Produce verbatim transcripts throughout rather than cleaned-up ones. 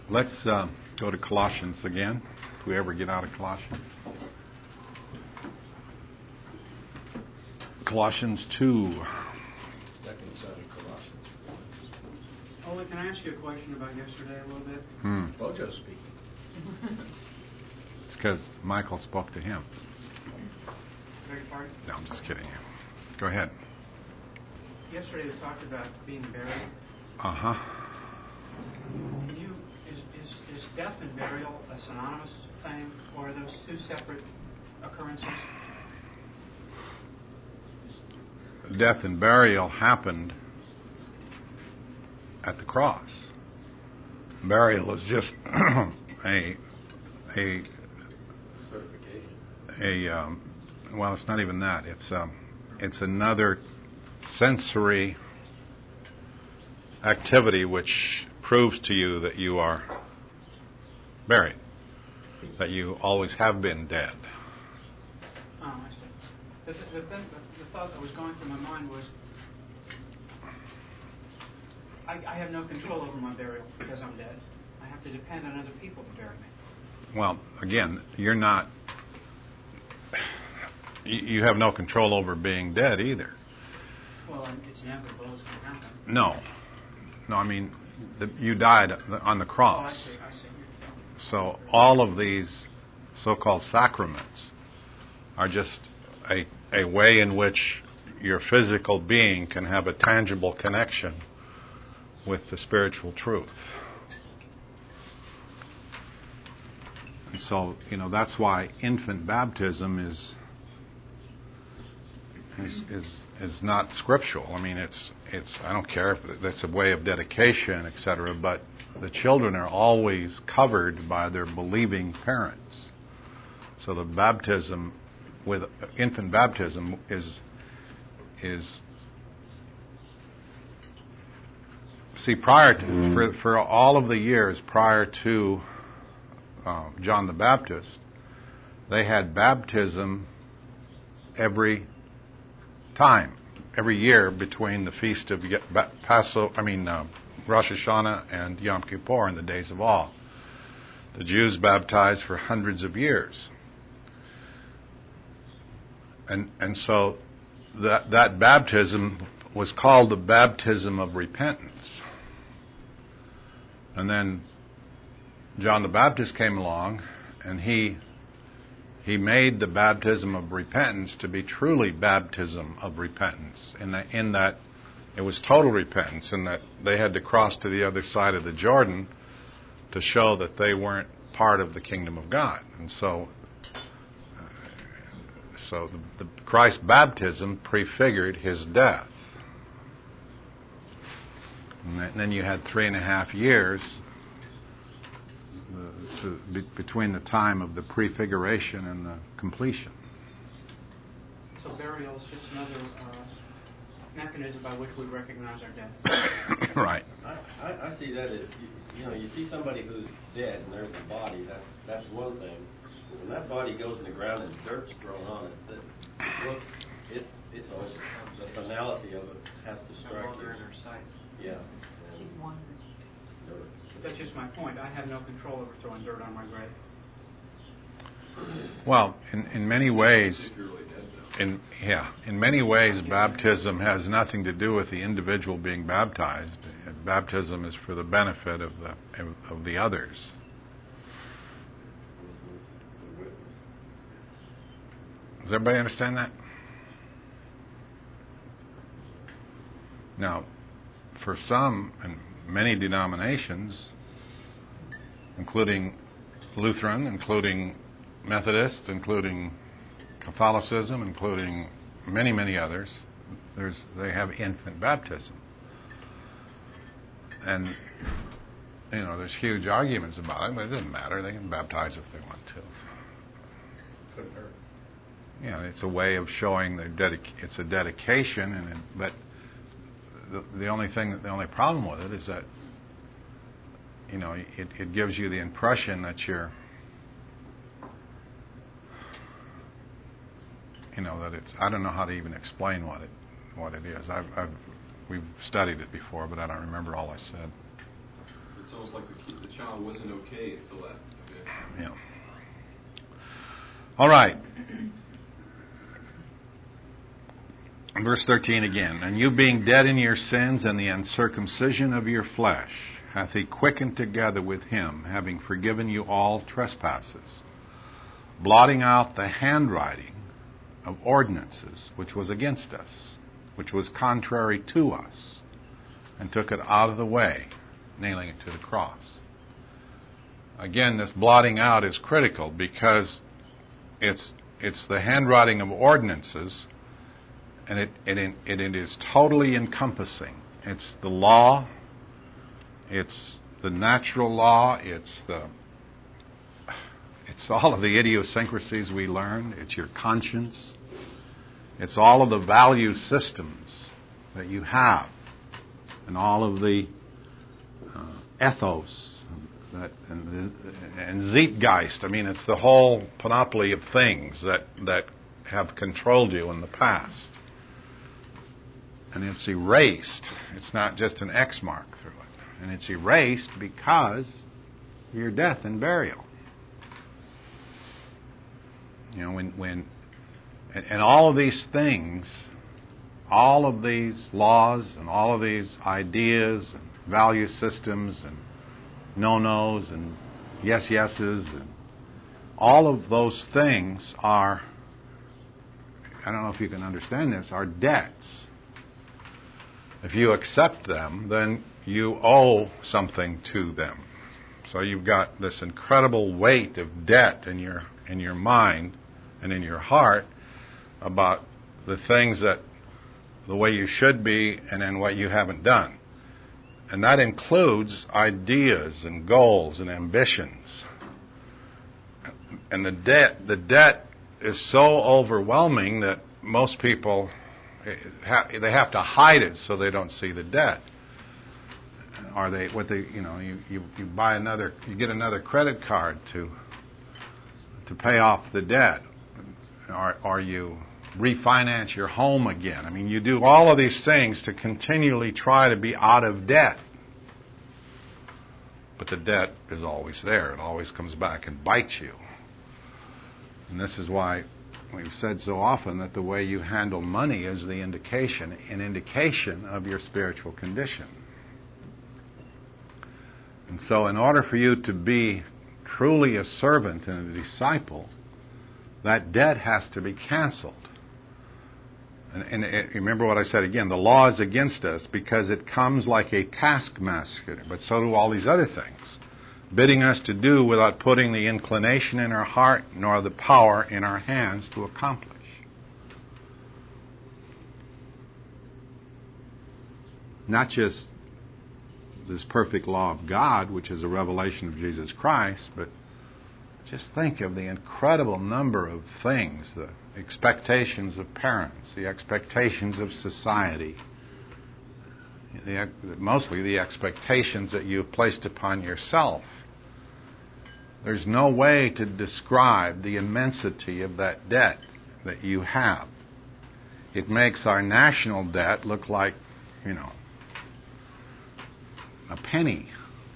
Let's uh, go to Colossians again, if we ever get out of Colossians. Colossians two. Second set of Colossians. Ole, can I ask you a question about yesterday a little bit? Hmm. Bojo speaking. It's because Michael spoke to him. Beg your pardon? No, I'm just kidding. Go ahead. Yesterday we talked about being buried. Uh-huh. Can you, is, is, is death and burial a synonymous thing, or are those two separate occurrences? Death and burial happened at the cross. Burial is just a a Certification. a um, well, it's not even that. It's um, it's another sensory activity which proves to you that you are buried, that you always have been dead. Oh, I see. The, the, the, the thought that was going through my mind was, I, I have no control over my burial because I'm dead. I have to depend on other people to bury me. Well, again, you're not. You, you have no control over being dead either. Well, it's inevitable. It's going to happen. No, no. I mean, the, you died on the Oh, cross. I see. I see. So all of these so-called sacraments are just a a way in which your physical being can have a tangible connection with the spiritual truth. And so, you know, that's why infant baptism is is is, is not scriptural. I mean, it's it's I don't care if that's a way of dedication, et cetera, but the children are always covered by their believing parents. So the baptism with infant baptism is is see prior to for for all of the years prior to uh, John the Baptist, they had baptism every time, every year between the feast of Passover, I mean uh, Rosh Hashanah and Yom Kippur in the days of awe. The Jews baptized for hundreds of years. And and so that that baptism was called the baptism of repentance. And then John the Baptist came along, and he he made the baptism of repentance to be truly baptism of repentance, in that in that it was total repentance, in that they had to cross to the other side of the Jordan to show that they weren't part of the kingdom of God. And so So the, the Christ's baptism prefigured his death. And then you had three and a half years uh, to, be, between the time of the prefiguration and the completion. So burial is just another uh, mechanism by which we recognize our death. Right. I, I, I see that as, you, you know, you see somebody who's dead and there's a body, that's that's one thing. When that body goes in the ground and dirt's thrown on it, the, look, it's it's over. The finality of it has to strike you. In our sight. Yeah. That's just my point. I have no control over throwing dirt on my grave. Well, in, in many ways, in yeah, in many ways, baptism has nothing to do with the individual being baptized. Baptism is for the benefit of the of the others. Does everybody understand that? Now, for some and many denominations, including Lutheran, including Methodist, including Catholicism, including many, many others, there's they have infant baptism. And, you know, there's huge arguments about it, but it doesn't matter. They can baptize if they want to. Couldn't hurt. You know, it's a way of showing their dedic- it's a dedication, and it, but the, the only thing, the only problem with it is that, you know, it, it gives you the impression that you're, you know, that it's. I don't know how to even explain what it what it is. I've, I've we've studied it before, but I don't remember all I said. It's almost like the, the child child wasn't okay until that. Okay. Yeah. All right. Verse thirteen again. And you being dead in your sins and the uncircumcision of your flesh, hath he quickened together with him, having forgiven you all trespasses, blotting out the handwriting of ordinances which was against us, which was contrary to us, and took it out of the way, nailing it to the cross. Again, this blotting out is critical because it's it's the handwriting of ordinances, and it it, it, it is totally encompassing. It's the law, it's the natural law, it's the it's all of the idiosyncrasies we learn, it's your conscience, it's all of the value systems that you have, and all of the uh, ethos that and, and Zeitgeist. I mean, it's the whole panoply of things that that have controlled you in the past. And it's erased. It's not just an X mark through it. And it's erased because of your death and burial. You know, when when and, and all of these things, all of these laws and all of these ideas and value systems and no-nos and yes-yeses and all of those things are, I don't know if you can understand this, are debts. If you accept them, then you owe something to them. So you've got this incredible weight of debt in your in your mind and in your heart about the things that, the way you should be and then what you haven't done. And that includes ideas and goals and ambitions. And the debt, the debt is so overwhelming that most people, they have to hide it so they don't see the debt. Or they, what they, you know, you, you, you buy another, you get another credit card to to pay off the debt, or, or you refinance your home again. I mean, you do all of these things to continually try to be out of debt. But the debt is always there. It always comes back and bites you. And this is why we've said so often that the way you handle money is the indication, an indication of your spiritual condition. And so in order for you to be truly a servant and a disciple, that debt has to be canceled. And, and it, remember what I said again, the law is against us because it comes like a taskmaster, but so do all these other things, bidding us to do without putting the inclination in our heart nor the power in our hands to accomplish. Not just this perfect law of God, which is a revelation of Jesus Christ, but just think of the incredible number of things, the expectations of parents, the expectations of society, the, mostly the expectations that you've placed upon yourself. There's no way to describe the immensity of that debt that you have. It makes our national debt look like, you know, a penny.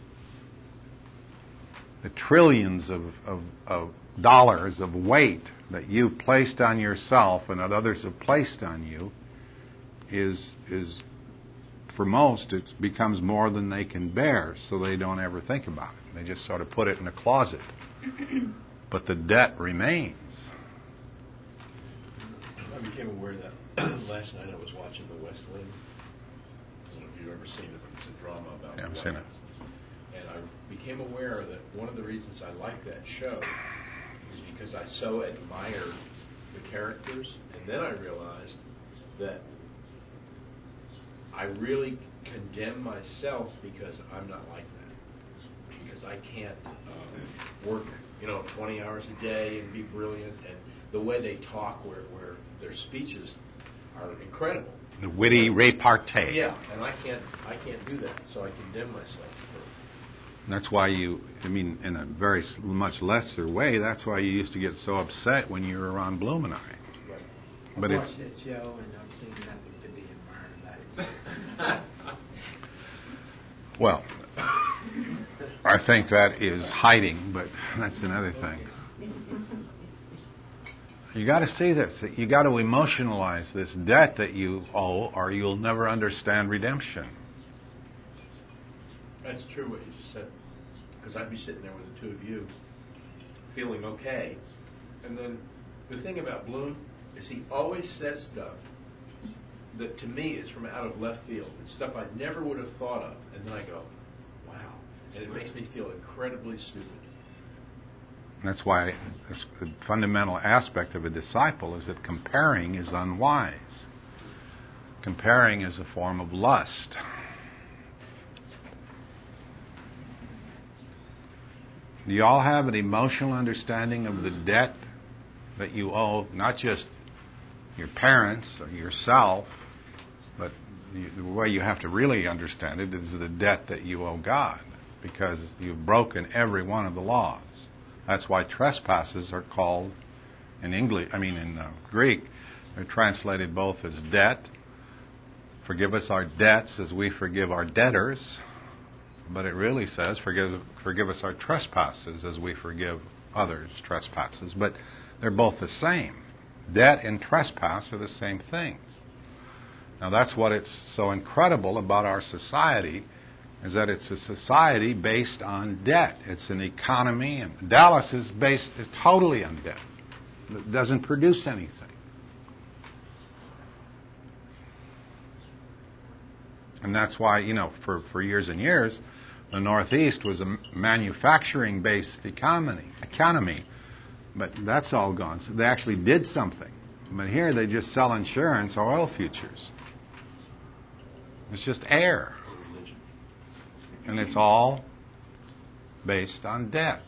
The trillions of, of, of dollars of weight that you've placed on yourself and that others have placed on you is, is for most, it becomes more than they can bear, so they don't ever think about it. They just sort of put it in a closet. But the debt remains. I became aware that last night I was watching The West Wing. I don't know if you've ever seen it, but it's a drama about Yeah, I've the seen White it. House. And I became aware that one of the reasons I like that show is because I so admire the characters, and then I realized that I really condemn myself because I'm not like that. Because I can't um, work, you know, twenty hours a day and be brilliant, and the way they talk, where, where their speeches are incredible. The witty repartee. Yeah, and I can't, I can't do that, so I condemn myself for. That's why you, I mean, in a very much lesser way, that's why you used to get so upset when you were around Bloom and I. Right. But I've it's watched that show, and I've seen nothing to be admired about it. well, I think that is hiding, but that's another thing. You got to see this. You got to emotionalize this debt that you owe, or you'll never understand redemption. That's true what you just said. Because I'd be sitting there with the two of you, feeling okay. And then the thing about Bloom is he always says stuff that to me is from out of left field. It's stuff I never would have thought of. And then I go, wow. And it makes me feel incredibly stupid. That's why the fundamental aspect of a disciple is that comparing is unwise. Comparing is a form of lust. Do you all have an emotional understanding of the debt that you owe, not just your parents or yourself, but the way you have to really understand it is the debt that you owe God, because you've broken every one of the laws. That's why trespasses are called in English, I mean in uh, Greek, they're translated both as debt. Forgive us our debts as we forgive our debtors. But it really says, forgive, forgive us our trespasses as we forgive others' trespasses. But they're both the same. Debt and trespass are the same thing. Now that's what it's so incredible about our society, is that it's a society based on debt. It's an economy, and Dallas is based is totally on debt. It doesn't produce anything. And that's why, you know, for, for years and years, the Northeast was a manufacturing-based economy, economy, but that's all gone. So they actually did something. But here they just sell insurance or oil futures. It's just air. And it's all based on debt.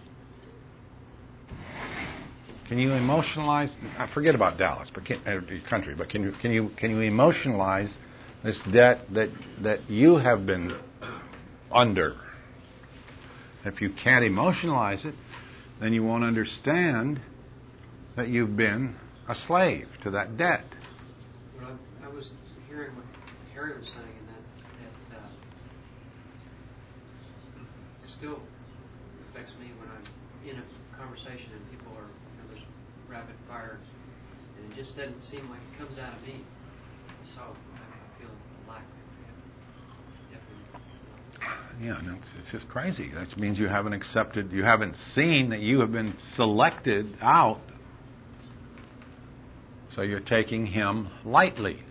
Can you emotionalize? I forget about Dallas, but can, uh, your country. But can you can you can you emotionalize this debt that that you have been under? If you can't emotionalize it, then you won't understand that you've been a slave to that debt. Well, I, I was hearing what Harry was saying, and that that uh, still affects me when I'm in a conversation and people are, you know, there's rapid fire, and it just doesn't seem like it comes out of me. So I feel a lack of Yeah, and it's, it's just crazy. That means you haven't accepted, you haven't seen that you have been selected out. So you're taking him lightly.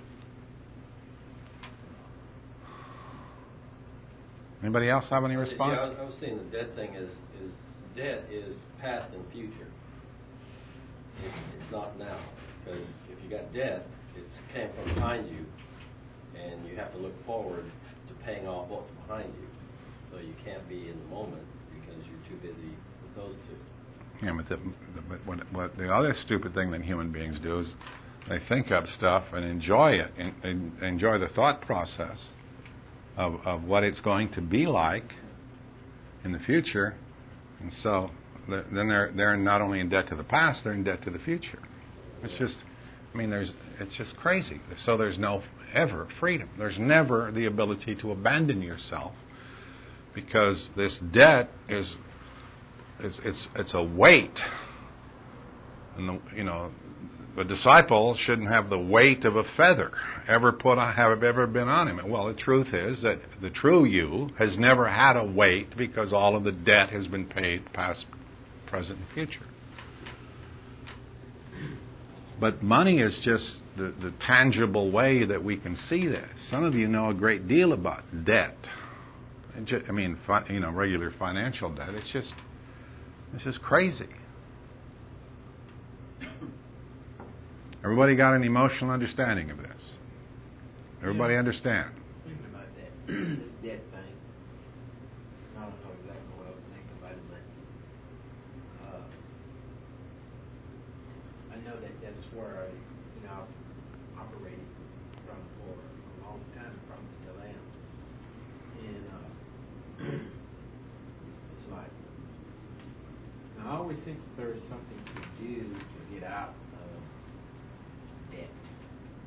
Anybody else have any response? Yeah, I was, I was saying the debt thing is, is debt is past and future. It, it's not now. Because if you got debt, it's came from behind you, and you have to look forward to paying off what's behind you. So you can't be in the moment because you're too busy with those two. Yeah, but, the, but what, what the other stupid thing that human beings do is they think up stuff and enjoy it, and, and enjoy the thought process of, of what it's going to be like in the future, and so then they're they're not only in debt to the past, they're in debt to the future. It's just, I mean, there's it's just crazy. So there's no ever freedom. There's never the ability to abandon yourself, because this debt is it's it's it's a weight, and the, you know, the disciple shouldn't have the weight of a feather ever put on, have ever been on him. Well, the truth is that the true you has never had a weight, because all of the debt has been paid, past, present, and future. But money is just the, the tangible way that we can see this. Some of you know a great deal about debt. I mean, fi- you know, regular financial debt. It's just, it's just crazy. Everybody got an emotional understanding of this? Everybody Yeah. understand? Thinking about that, this debt thing. I don't know exactly what I was thinking about it, but uh, I know that that's where I, you know, I've operated from for a long time, and probably still am. And uh, it's like, I always think that there is something to do to get out of debt,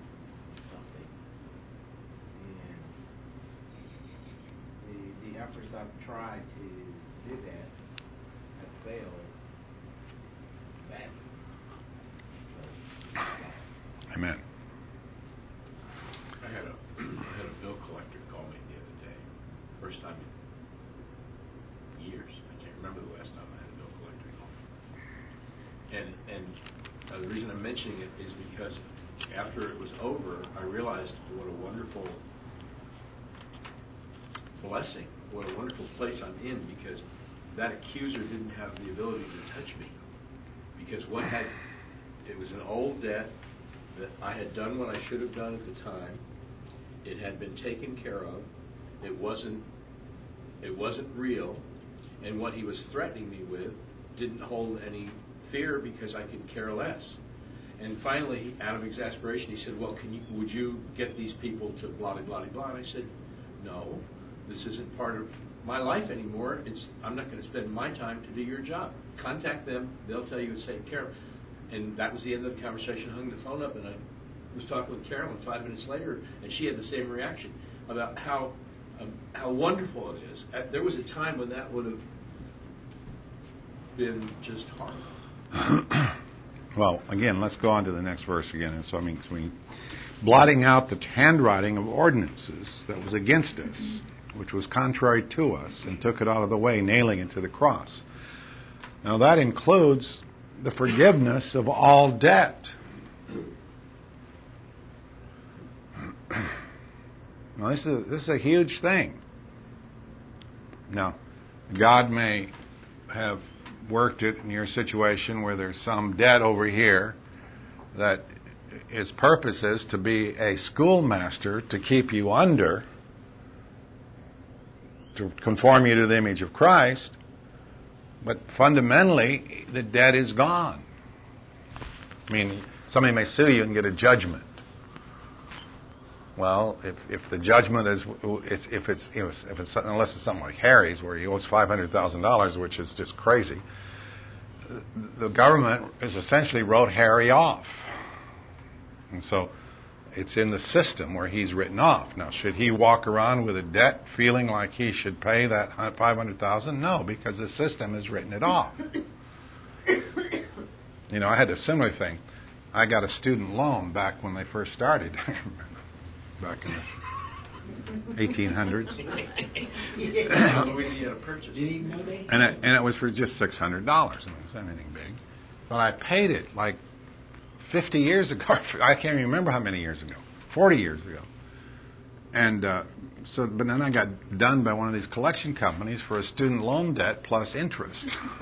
something. And the the efforts I've tried to do that, I've failed badly. Amen. I had a I had a bill collector call me the other day. First time in years. I can't remember the last time I had a bill collector call me. And and uh, the reason I'm mentioning it is because after it was over, I realized what a wonderful blessing, what a wonderful place I'm in, because that accuser didn't have the ability to touch me. Because what had it was an old debt that I had done what I should have done at the time. It had been taken care of. It wasn't it wasn't real, and what he was threatening me with didn't hold any fear because I could care less. And finally, out of exasperation, he said, "Well, can you would you get these people to blah blah blah blah?" And I said, "No, this isn't part of my life anymore. It's I'm not going to spend my time to do your job. Contact them; they'll tell you it's taken care of." And that was the end of the conversation. I hung the phone up, and I was talking with Carolyn five minutes later, and she had the same reaction about how um, how wonderful it is. Uh, there was a time when that would have been just horrible. Well, again, let's go on to the next verse again. And so, I mean, we, blotting out the handwriting of ordinances that was against us, which was contrary to us, and took it out of the way, nailing it to the cross. Now, that includes the forgiveness of all debt. Now, this is this is a huge thing. Now, God may have worked it in your situation where there's some debt over here that its purpose is to be a schoolmaster to keep you under, to conform you to the image of Christ, but fundamentally the debt is gone. I mean, somebody may sue you and get a judgment. Well, if if the judgment is if it's if it's unless it's something like Harry's where he owes five hundred thousand dollars, which is just crazy, the government has essentially wrote Harry off, and so it's in the system where he's written off. Now, should he walk around with a debt, feeling like he should pay that five hundred thousand dollars? No, because the system has written it off. You know, I had a similar thing. I got a student loan back when they first started. Back in the eighteen hundreds. Louisiana Purchase. And it, and it was for just six hundred dollars. I mean, it's not anything big. But I paid it like fifty years ago. I can't even remember how many years ago. forty years ago. And uh, so, but then I got done by one of these collection companies for a student loan debt plus interest.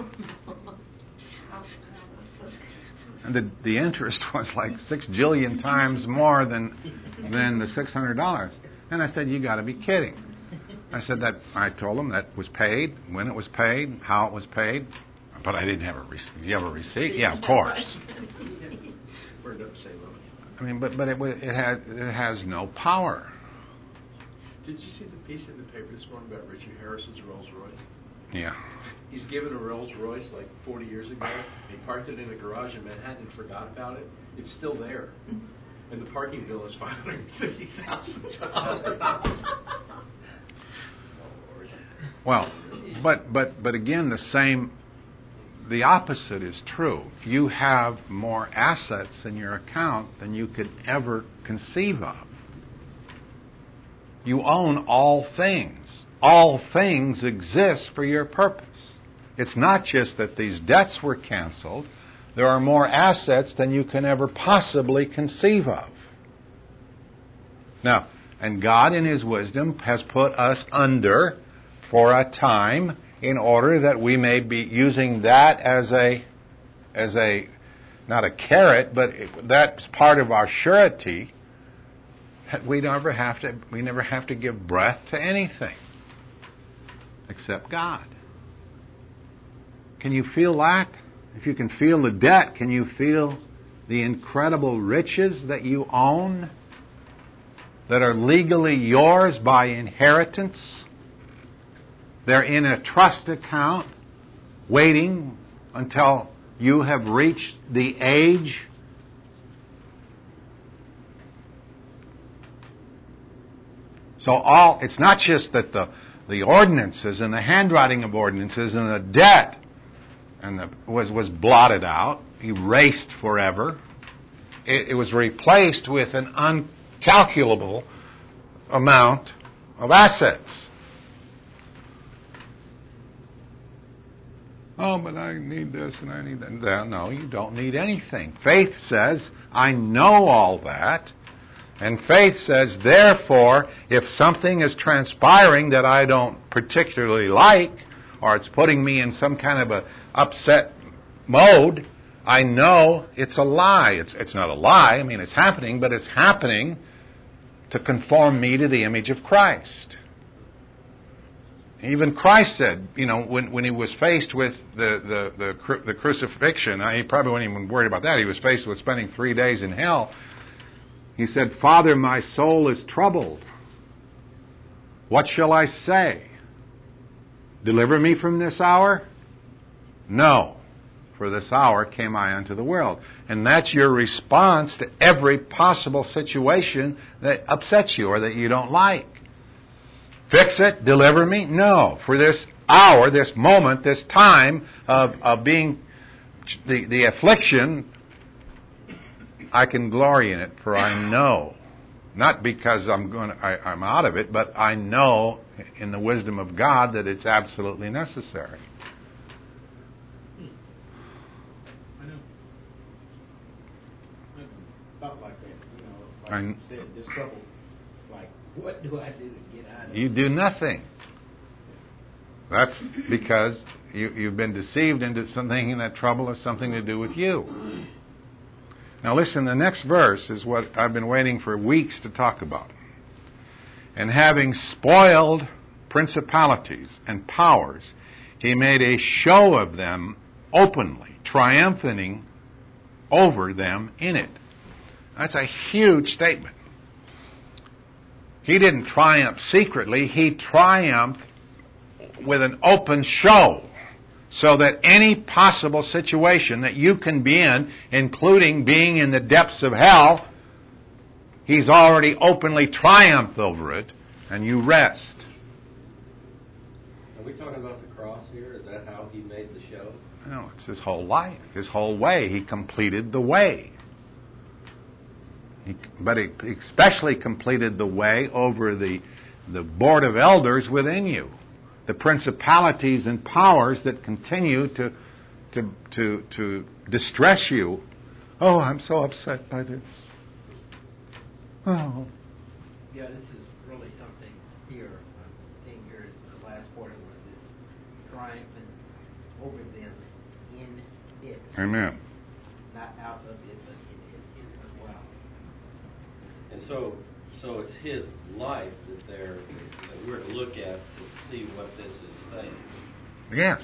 And the the interest was like six jillion times more than than the six hundred dollars. And I said, "You got to be kidding!" I said that I told them that was paid, when it was paid, how it was paid, but I didn't have a receipt. Do you have a receipt? Yeah, of course. Burned up Saint Louis. I mean, but but it it has it has no power. Did you see the piece in the paper this morning about Richard Harrison's Rolls Royce? Yeah. He's given a Rolls Royce like forty years ago. He parked it in a garage in Manhattan and forgot about it. It's still there. And the parking bill is five hundred fifty thousand dollars. Well, but but but again, the same, the opposite is true. You have more assets in your account than you could ever conceive of. You own all things. All things exist for your purpose. It's not just that these debts were canceled. There are more assets than you can ever possibly conceive of. Now, and God in His wisdom has put us under for a time in order that we may be using that as a, as a, not a carrot, but that's part of our surety. We never have to, we never have to give breath to anything except God. Can you feel lack? If you can feel the debt, can you feel the incredible riches that you own that are legally yours by inheritance? They're in a trust account waiting until you have reached the age so all it's not just that the the ordinances and the handwriting of ordinances and the debt and the, was, was blotted out, erased forever. It, it was replaced with an uncalculable amount of assets. Oh, but I need this and I need that. No, you don't need anything. Faith says, I know all that. And faith says, therefore, if something is transpiring that I don't particularly like, or it's putting me in some kind of a upset mode, I know it's a lie. It's, it's not a lie. I mean, it's happening, but it's happening to conform me to the image of Christ. Even Christ said, you know, when, when he was faced with the, the, the, cru- the crucifixion, he probably wasn't even worried about that. He was faced with spending three days in hell. He said, Father, my soul is troubled. What shall I say? Deliver me from this hour? No, for this hour came I unto the world. And that's your response to every possible situation that upsets you or that you don't like. Fix it, deliver me? No, for this hour, this moment, this time of, of being the, the affliction, I can glory in it, for I know, not because I'm going to, I, I'm out of it, but I know in the wisdom of God that it's absolutely necessary. I know. I thought like that, you know, like I, you said, this trouble. Like, what do I do to get out of it? You do nothing. That's because you, you've been deceived into some thinking that trouble has something to do with you. Now listen, the next verse is what I've been waiting for weeks to talk about. And having spoiled principalities and powers, he made a show of them openly, triumphing over them in it. That's a huge statement. He didn't triumph secretly. He triumphed with an open show, so that any possible situation that you can be in, including being in the depths of hell, he's already openly triumphed over it, and you rest. Are we talking about the cross here? Is that how he made the show? No, it's his whole life, his whole way. He completed the way. He, but he especially completed the way over the, the board of elders within you. The principalities and powers that continue to, to, to, to distress you. Oh, I'm so upset by this. Oh. Yeah, this is really something here. I'm seeing here is the last portion was this triumphant over them in it. Amen. Not out of it, but in it as well. And so, so it's his life that they're that we're to look at to see what this is saying. Yes.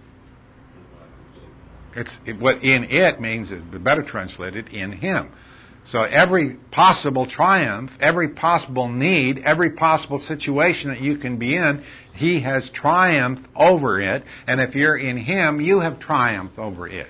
It's it, what in it means is the better translated in him. So every possible triumph, every possible need, every possible situation that you can be in, he has triumphed over it. And if you're in him, you have triumphed over it.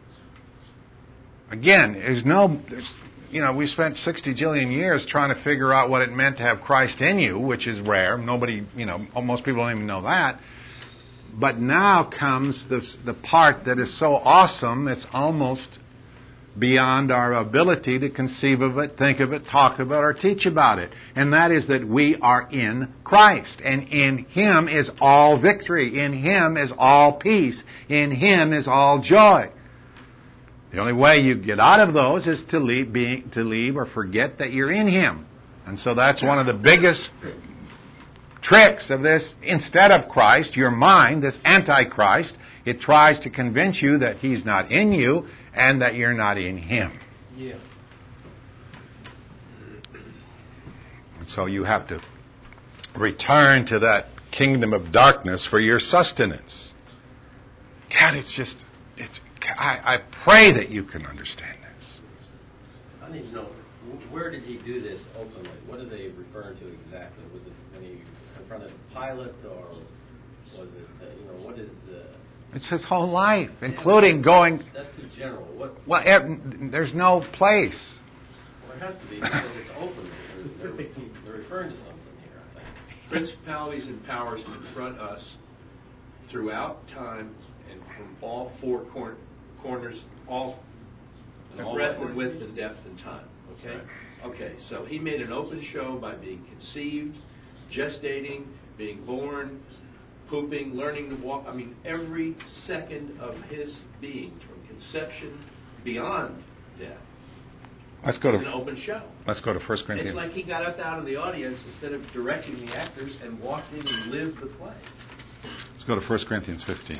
Again, there's no, there's, you know, we spent sixty jillion years trying to figure out what it meant to have Christ in you, which is rare. Nobody, you know, most people don't even know that. But now comes this, the part that is so awesome, it's almost beyond our ability to conceive of it, think of it, talk about it, or teach about it. And that is that we are in Christ. And in him is all victory. In him is all peace. In him is all joy. The only way you get out of those is to leave, being, to leave or forget that you're in him. And so that's one of the biggest tricks of this. Instead of Christ, your mind, this Antichrist, it tries to convince you that he's not in you and that you're not in him. Yeah. And so you have to return to that kingdom of darkness for your sustenance. God, it's just, it's, I, I pray that you can understand this. I need to know, where did he do this openly? What are they referring to exactly? Was it when he confronted Pilate, or was it, uh, you know, what is the... It's his whole life, including going... That's too general. What? Well, there's no place. Well, there has to be, because it's open. They're, they're, they're referring to something here, I think. Principalities and powers confront us throughout time and from all four cor- corners, all And the all breadth corners. and width and depth and time. Okay? Okay, so he made an open show by being conceived, gestating, being born, pooping, learning to walk. I mean, every second of his being, from conception beyond death, Let's go is an to open show. let's go to First Corinthians. It's like he got up out of the audience instead of directing the actors and walked in and lived the play. Let's go to First Corinthians fifteen.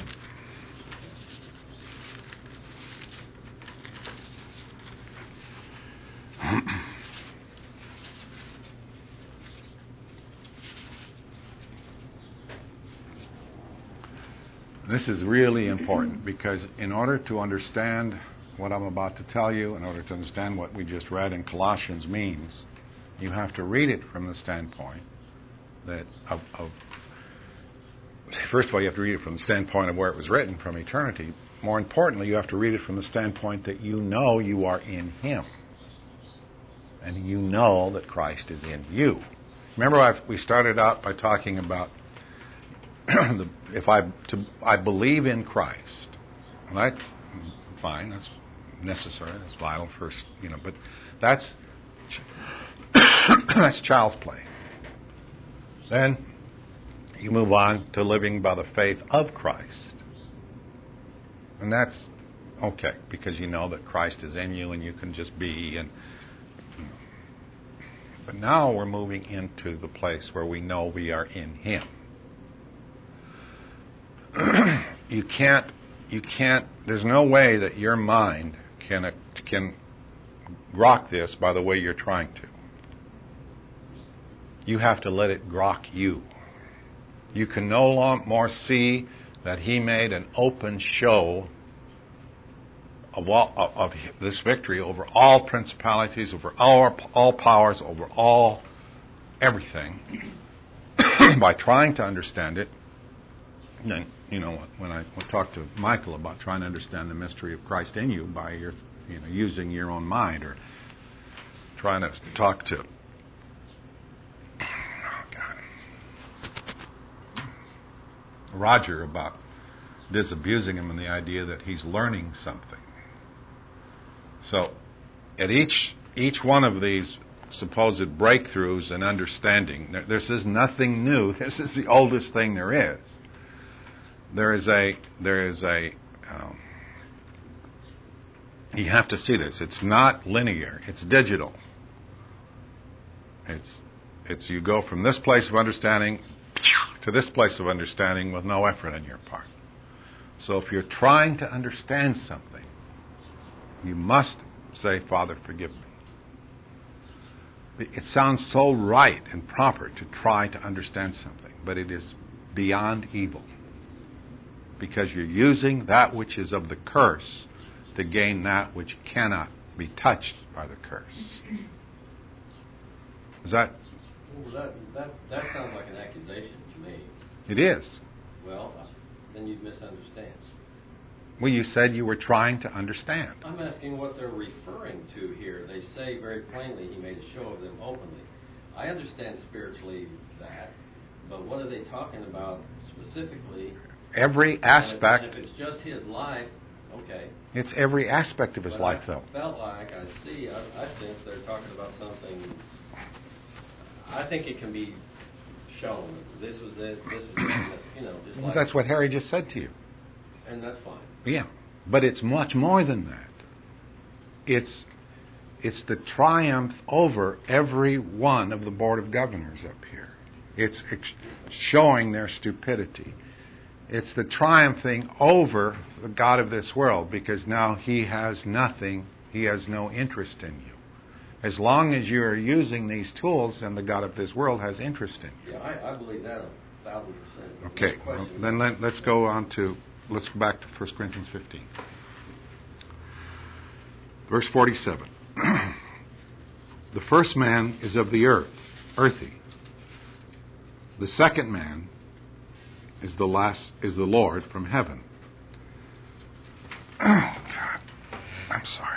This is really important because in order to understand what I'm about to tell you, in order to understand what we just read in Colossians means, you have to read it from the standpoint that of, of first of all, you have to read it from the standpoint of where it was written, from eternity. More importantly, you have to read it from the standpoint that you know you are in Him. And you know that Christ is in you. Remember, I've, we started out by talking about the, if I to, I believe in Christ. Well, that's fine. That's necessary. That's vital first, you know. But that's that's child's play. Then you move on to living by the faith of Christ, and that's okay because you know that Christ is in you, and you can just be. And you know. But now we're moving into the place where we know we are in Him. You can't, you can't, there's no way that your mind can, uh, can grok this by the way you're trying to. You have to let it grok you. You can no long more see that He made an open show of, all, of, of this victory over all principalities, over all, all powers, over all everything by trying to understand it. And, you know, when I talked to Michael about trying to understand the mystery of Christ in you by your, you know, using your own mind, or trying to talk to oh God, Roger about disabusing him and the idea that he's learning something. So, at each each one of these supposed breakthroughs in understanding, this is nothing new. This is the oldest thing there is. There is a, there is a, um, you have to see this. It's not linear. It's digital. It's, it's you go from this place of understanding to this place of understanding with no effort on your part. So if you're trying to understand something, you must say, Father, forgive me. It sounds so right and proper to try to understand something, but it is beyond evil. Because you're using that which is of the curse to gain that which cannot be touched by the curse. Is that? Well, that, that, that sounds like an accusation to me. It is. Well, then you'd misunderstand. Well, you said you were trying to understand. I'm asking what they're referring to here. They say very plainly He made a show of them openly. I understand spiritually that, but what are they talking about specifically? Every aspect. And if, and if it's just His life, okay. It's every aspect of His but life, I though. felt like, I see, I, I sense they're talking about something. I think it can be shown. This was it, this was it, you know, just Well, like. that's what Harry just said to you. And that's fine. Yeah. But it's much more than that. It's it's the triumph over every one of the Board of Governors up here. It's ex- showing their stupidity. It's the triumphing over the God of this world, because now He has nothing, He has no interest in you. As long as you are using these tools, then the God of this world has interest in you. Yeah, I, I believe that a thousand percent. Okay, No well, question. then let, let's go on to, let's go back to First Corinthians fifteen. Verse forty-seven. The first man is of the earth, earthy. The second man is the last is the Lord from heaven. Oh God, I'm sorry.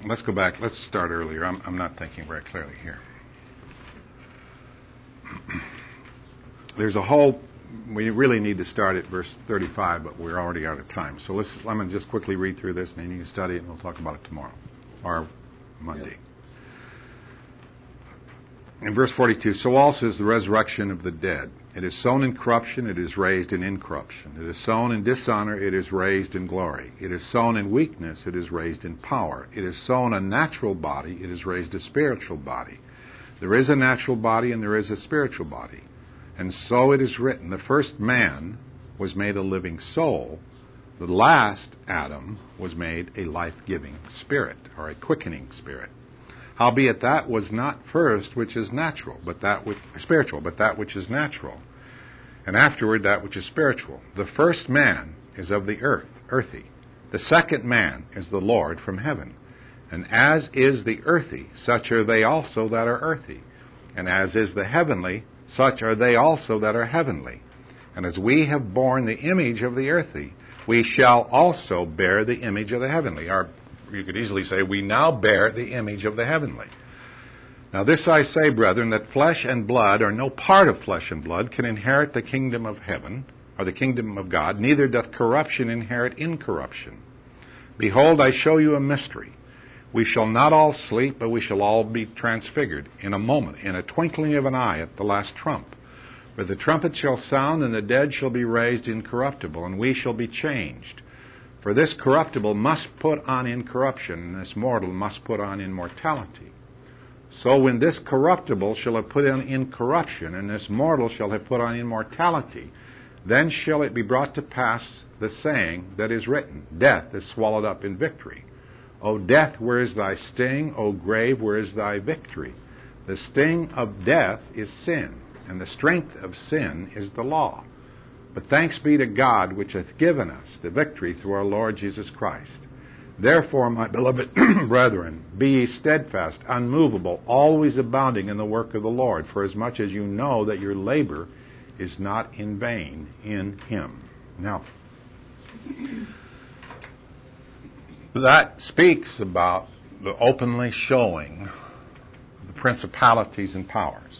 let's go back. Let's start earlier. I'm, I'm not thinking very clearly here. There's a whole... We really need to start at verse thirty-five, but we're already out of time. So let's, I'm going to just quickly read through this, and then you can study it, and we'll talk about it tomorrow or Monday. In verse forty-two, so also is the resurrection of the dead. It is sown in corruption, it is raised in incorruption. It is sown in dishonor, it is raised in glory. It is sown in weakness, it is raised in power. It is sown a natural body, it is raised a spiritual body. There is a natural body and there is a spiritual body. And so it is written, the first man was made a living soul. The last Adam was made a life-giving spirit, or a quickening spirit. Howbeit that was not first which is natural, but that which spiritual, but that which is natural, and afterward that which is spiritual. The first man is of the earth, earthy. The second man is the Lord from heaven. And as is the earthy, such are they also that are earthy. And as is the heavenly, such are they also that are heavenly. And as we have borne the image of the earthy, we shall also bear the image of the heavenly. Or you could easily say, we now bear the image of the heavenly. Now this I say, brethren, that flesh and blood, or no part of flesh and blood, can inherit the kingdom of heaven, or the kingdom of God, neither doth corruption inherit incorruption. Behold, I show you a mystery. We shall not all sleep, but we shall all be transfigured in a moment, in a twinkling of an eye, at the last trump. For the trumpet shall sound, and the dead shall be raised incorruptible, and we shall be changed. For this corruptible must put on incorruption, and this mortal must put on immortality. So when this corruptible shall have put on incorruption, and this mortal shall have put on immortality, then shall it be brought to pass the saying that is written, Death is swallowed up in victory. O death, where is thy sting? O grave, where is thy victory? The sting of death is sin, and the strength of sin is the law. But thanks be to God, which hath given us the victory through our Lord Jesus Christ. Therefore, my beloved brethren, be ye steadfast, unmovable, always abounding in the work of the Lord, for as much as you know that your labor is not in vain in him. Now, that speaks about the openly showing the principalities and powers.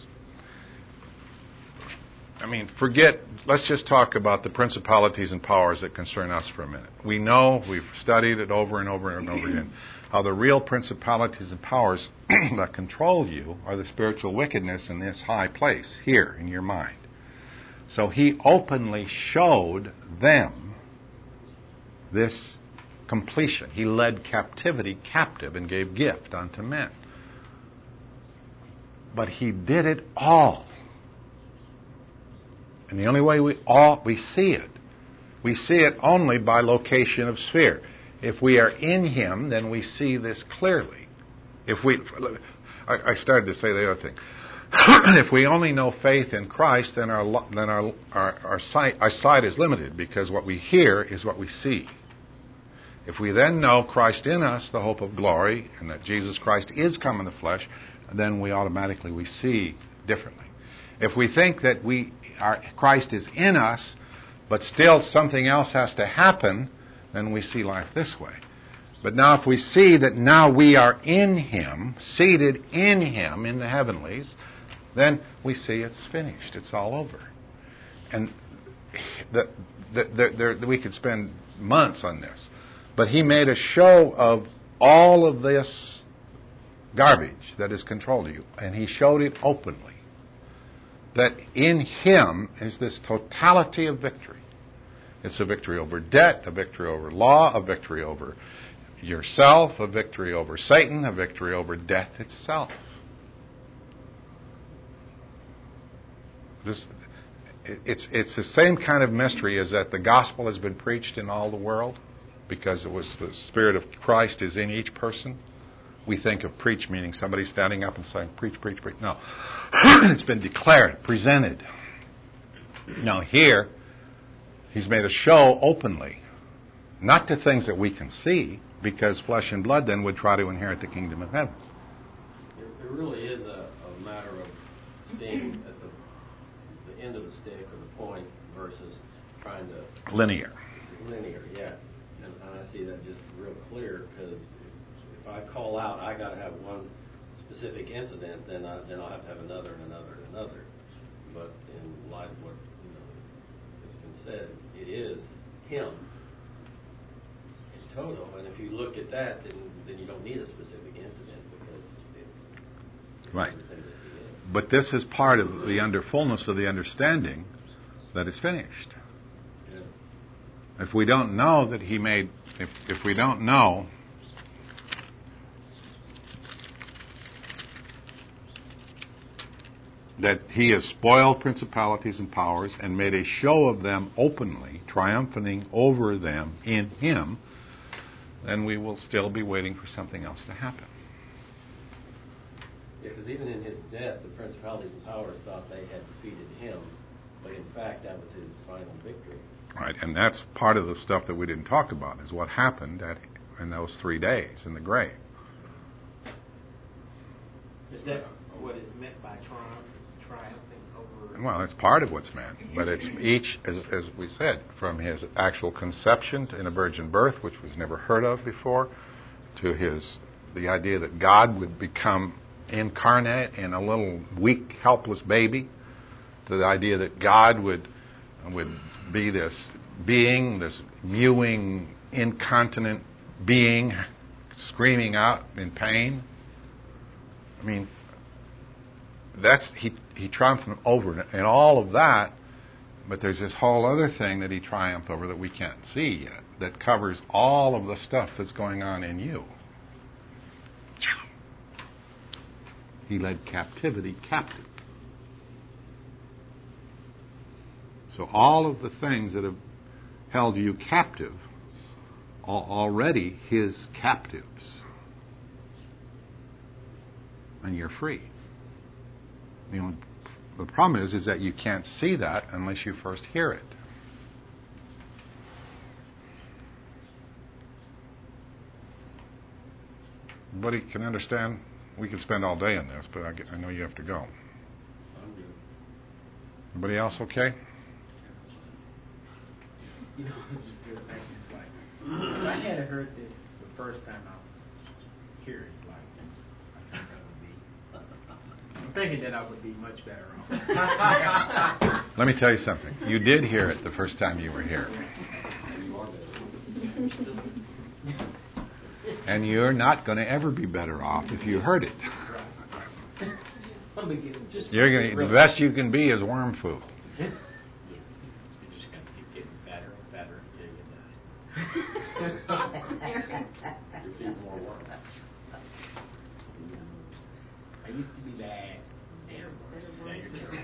I mean, forget, let's just talk about the principalities and powers that concern us for a minute. We know, we've studied it over and over and over again, how the real principalities and powers that control you are the spiritual wickedness in this high place, here in your mind. So he openly showed them this completion. He led captivity captive and gave gift unto men. But he did it all. And the only way we all we see it, we see it only by location of sphere. If we are in him, then we see this clearly. If we, I, I started to say the other thing. If we only know faith in Christ, then our then our our, our sight our sight is limited, because what we hear is what we see. If we then know Christ in us, the hope of glory, and that Jesus Christ is come in the flesh, then we automatically we see differently. If we think that we our Christ is in us, but still something else has to happen, then we see life this way. But now if we see that now we are in him, seated in him in the heavenlies, then we see it's finished. It's all over. And the, the, the, the, we could spend months on this. But he made a show of all of this garbage that is controlling you. And he showed it openly. That in him is this totality of victory. It's a victory over debt, a victory over law, a victory over yourself, a victory over Satan, a victory over death itself. This, it's, it's the same kind of mystery as that the gospel has been preached in all the world, because it was the Spirit of Christ is in each person. We think of preach meaning somebody standing up and saying, preach, preach, preach. No. It's been declared, presented. Now here, he's made a show openly. Not to things that we can see, because flesh and blood then would try to inherit the kingdom of heaven. It, it really is a, a matter of seeing at the, the end of the stick or the point versus trying to... Linear. Linear, yeah. And, and I see that just real clear, because if if I call out, I got to have one specific incident, then I, then I'll have to have another and another and another. But in light of what you know has been said, it is Him in total. And if you look at that, then then you don't need a specific incident because it's, it's Right. everything that He is. But this is part of the under fullness of the understanding that it's finished. Yeah. If we don't know that He made, if if we don't know that He has spoiled principalities and powers and made a show of them openly, triumphing over them in Him, then we will still be waiting for something else to happen. Yeah, because even in His death, the principalities and powers thought they had defeated Him, but in fact, that was His final victory. Right, and that's part of the stuff that we didn't talk about, is what happened at, in those three days in the grave. Is that what is meant by triumph, triumphing over? Well, that's part of what's meant, but it's each, as, as we said, from His actual conception in a virgin birth, which was never heard of before, to His the idea that God would become incarnate in a little weak, helpless baby, to the idea that God would would be this being, this mewing, incontinent being, screaming out in pain. I mean, that's he he triumphed over it, and all of that. But there's this whole other thing that He triumphed over that we can't see yet, that covers all of the stuff that's going on in you. He led captivity captive. So all of the things that have held you captive are already His captives. And you're free. The only, the problem is, is that you can't see that unless you first hear it. Everybody can understand? We could spend all day on this, but I, get, I know you have to go. I'm good. Everybody else okay? You know, just feel like it's like, if I had heard this the first time I was hearing, like, I think I would be, I'm thinking that I would be much better off. Let me tell you something. You did hear it the first time you were here. You are better. And you're not going to ever be better off if you heard it. I'm beginning just. You're going to, the best you can be is worm food. You're just going to keep getting better and better until you die. You're feeding more work. I used to be bad. Now you're terrible.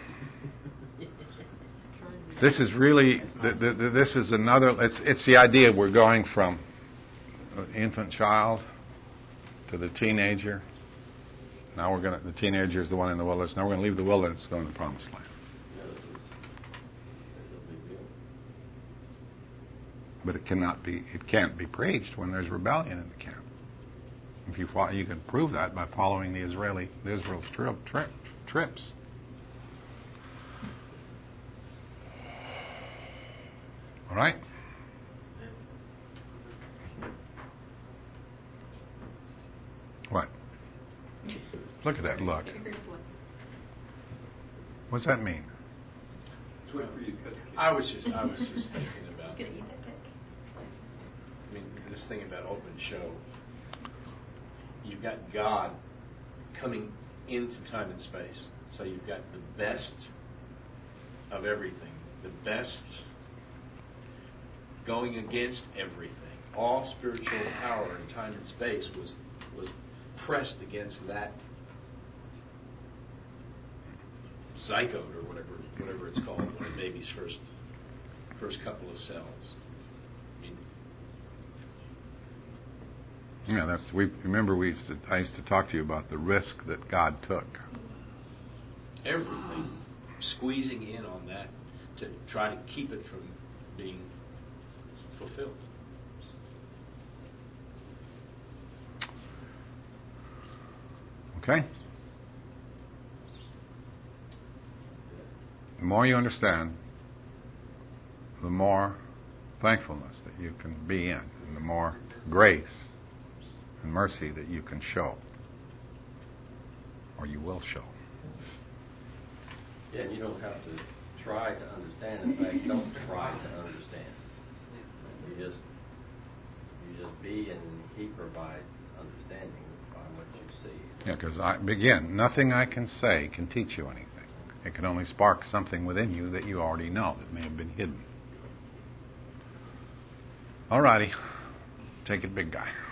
This is really, the, the, the, this is another, it's, it's the idea we're going from an infant child to the teenager. Now we're going to, the teenager is the one in the wilderness. Now we're going to leave the wilderness and go to the promised land. Yeah, this is, this is a big deal. But it cannot be, it can't be preached when there's rebellion in the camp. If you follow, you can prove that by following the Israeli, the Israel's tri- tri- trips. All right? What? Look at that look. What's that mean? It's waiting for you to cut the cake. I was just, I was just thinking about, Gonna eat that cake. I mean, this thing about open show. You've got God coming into time and space. So you've got the best of everything. The best going against everything. All spiritual power in time and space was was pressed against that zygote or whatever whatever it's called when a baby's first first couple of cells. I mean, Yeah, that's we remember we used to I used to talk to you about the risk that God took. everything squeezing in on that to try to keep it from being fulfilled. Okay? The more you understand, the more thankfulness that you can be in, and the more grace and mercy that you can show, or you will show. Yeah, and you don't have to try to understand. In fact, don't try to understand. You just you just be, and He provides understanding by what you see. Yeah, because I again, nothing I can say can teach you anything. It can only spark something within you that you already know that may have been hidden. All righty, take it, big guy.